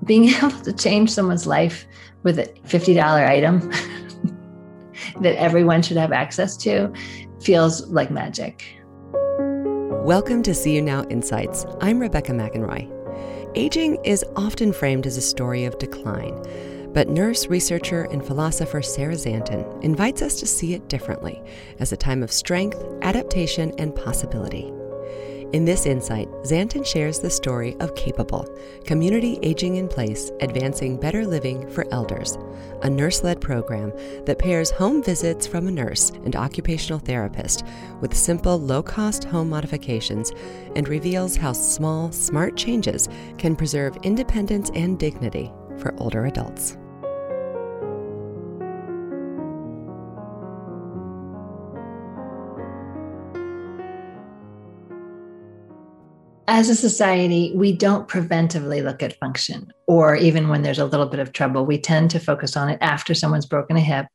being able to change someone's life with a $50 item that everyone should have access to feels like magic. Welcome to See You Now Insights. I'm Rebecca McEnroy. Aging is often framed as a story of decline, but nurse, researcher, and philosopher Sarah Zanton invites us to see it differently as a time of strength, adaptation, and possibility. In this insight, Zanton shares the story of Capable, Community Aging in Place, Advancing Better Living for Elders, a nurse-led program that pairs home visits from a nurse and occupational therapist with simple, low-cost home modifications and reveals how small, smart changes can preserve independence and dignity for older adults. As a society, we don't preventively look at function, or even when there's a little bit of trouble, we tend to focus on it after someone's broken a hip,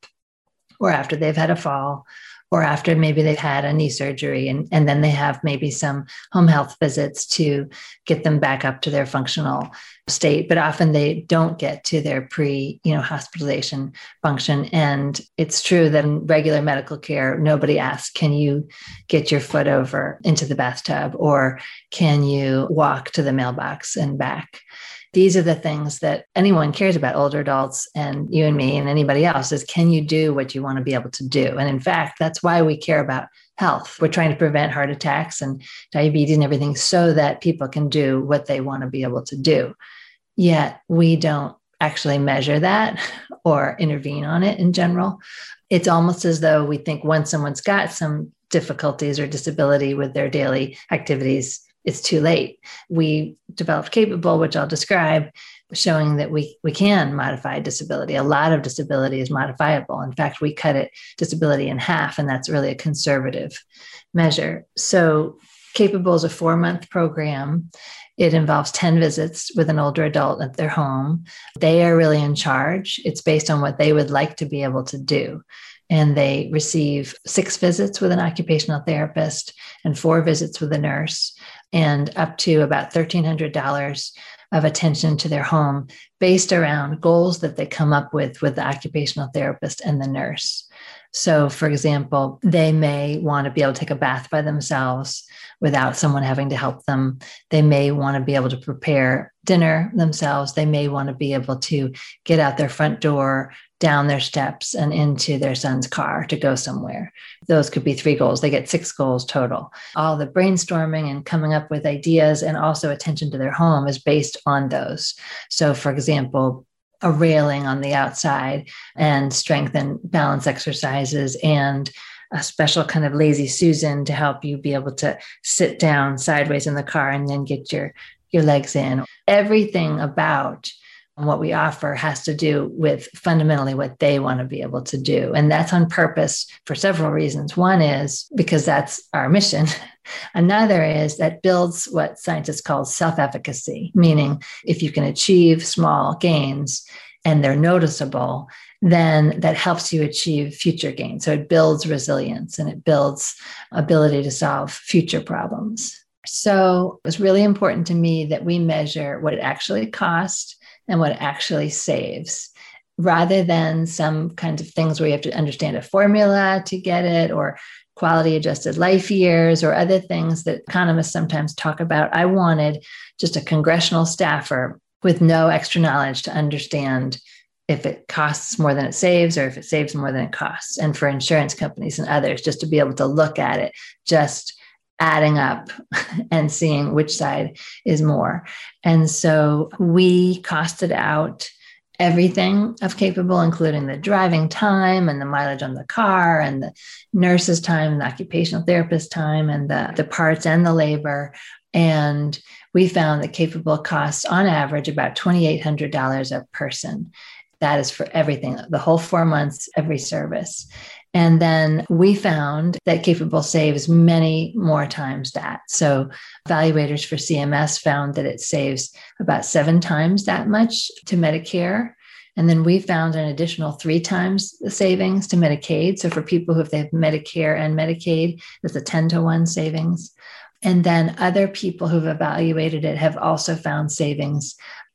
or after they've had a fall, or after maybe they've had a knee surgery, and then they have maybe some home health visits to get them back up to their functional state. But often they don't get to their hospitalization function. And it's true that in regular medical care, nobody asks, can you get your foot over into the bathtub, or can you walk to the mailbox and back? These are the things that anyone cares about, older adults and you and me and anybody else, is can you do what you want to be able to do? And in fact, that's why we care about health. We're trying to prevent heart attacks and diabetes and everything so that people can do what they want to be able to do. Yet we don't actually measure that or intervene on it in general. It's almost as though we think once someone's got some difficulties or disability with their daily activities, it's too late. We developed Capable, which I'll describe, showing that we can modify disability. A lot of disability is modifiable. In fact, we cut disability in half, and that's really a conservative measure. So Capable is a 4-month program. It involves 10 visits with an older adult at their home. They are really in charge. It's based on what they would like to be able to do. And they receive 6 visits with an occupational therapist and 4 visits with a nurse, and up to about $1,300 of attention to their home based around goals that they come up with the occupational therapist and the nurse. So, for example, they may want to be able to take a bath by themselves without someone having to help them. They may want to be able to prepare dinner themselves. They may want to be able to get out their front door, down their steps, and into their son's car to go somewhere. Those could be 3 goals. They get 6 goals total. All the brainstorming and coming up with ideas and also attention to their home is based on those. So, for example, a railing on the outside and strength and balance exercises and a special kind of lazy Susan to help you be able to sit down sideways in the car and then get your legs in. Everything about what we offer has to do with fundamentally what they want to be able to do. And that's on purpose for several reasons. One is because that's our mission. Another is that builds what scientists call self-efficacy, meaning if you can achieve small gains and they're noticeable, then that helps you achieve future gains. So it builds resilience and it builds ability to solve future problems. So it was really important to me that we measure what it actually costs and what it actually saves, rather than some kinds of things where you have to understand a formula to get it, or quality adjusted life years, or other things that economists sometimes talk about. I wanted just a congressional staffer with no extra knowledge to understand if it costs more than it saves or if it saves more than it costs. And for insurance companies and others, just to be able to look at it, just adding up and seeing which side is more. And so we costed out everything of Capable, including the driving time and the mileage on the car and the nurse's time and the occupational therapist time and the parts and the labor. And we found that Capable costs on average about $2,800 a person. That is for everything, the whole 4 months, every service. And then we found that Capable saves many more times that. So evaluators for CMS found that it saves about 7 times that much to Medicare. And then we found an additional 3 times the savings to Medicaid. So for people who, if they have Medicare and Medicaid, it's a 10-to-1 savings. And then other people who've evaluated it have also found savings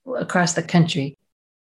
across the country.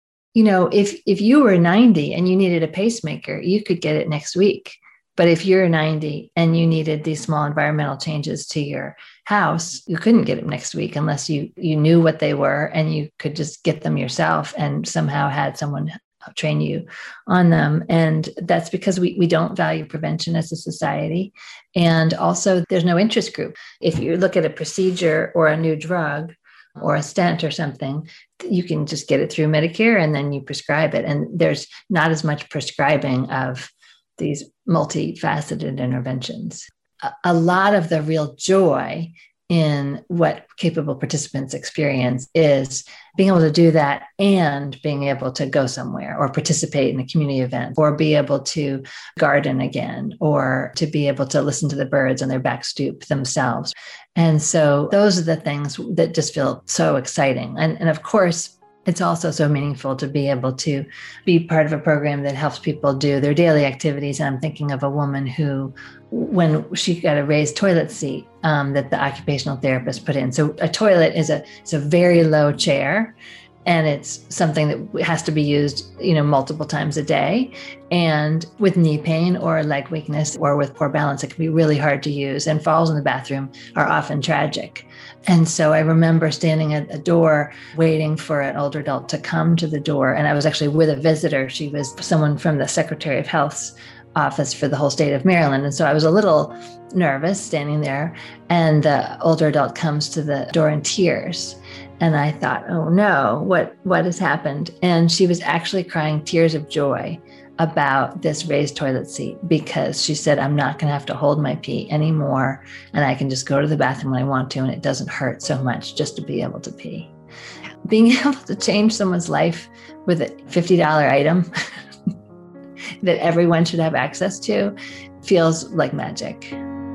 If you were 90 and you needed a pacemaker, you could get it next week. But if you're 90 and you needed these small environmental changes to your house, you couldn't get them next week unless you knew what they were and you could just get them yourself and somehow had someone train you on them. And that's because we don't value prevention as a society. And also there's no interest group. If you look at a procedure or a new drug or a stent or something, you can just get it through Medicare and then you prescribe it. And there's not as much prescribing of these multifaceted interventions. A lot of the real joy in what capable participants experience is being able to do that and being able to go somewhere or participate in a community event or be able to garden again or to be able to listen to the birds on their back stoop themselves. And so those are the things that just feel so exciting. And of course, it's also so meaningful to be able to be part of a program that helps people do their daily activities. And I'm thinking of a woman who, when she got a raised toilet seat that the occupational therapist put in. So a toilet is a very low chair, and it's something that has to be used, multiple times a day. And with knee pain or leg weakness or with poor balance, it can be really hard to use. And falls in the bathroom are often tragic. And so I remember standing at a door waiting for an older adult to come to the door. And I was actually with a visitor. She was someone from the Secretary of Health's office for the whole state of Maryland. And so I was a little nervous standing there. And the older adult comes to the door in tears. And I thought, oh no, what has happened? And she was actually crying tears of joy about this raised toilet seat because she said, I'm not going to have to hold my pee anymore. And I can just go to the bathroom when I want to. And it doesn't hurt so much just to be able to pee. Being able to change someone's life with a $50 item that everyone should have access to feels like magic.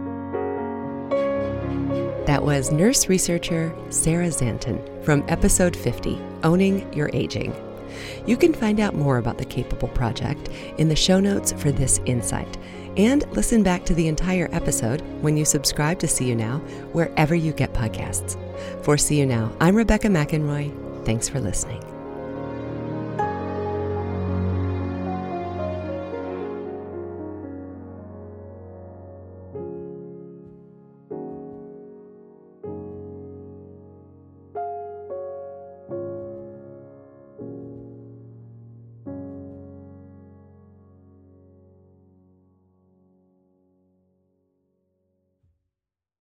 That was nurse researcher Sarah Zanton from episode 50, Owning Your Aging. You can find out more about the Capable Project in the show notes for this insight, and listen back to the entire episode when you subscribe to See You Now, wherever you get podcasts. For See You Now, I'm Rebecca McEnroy. Thanks for listening.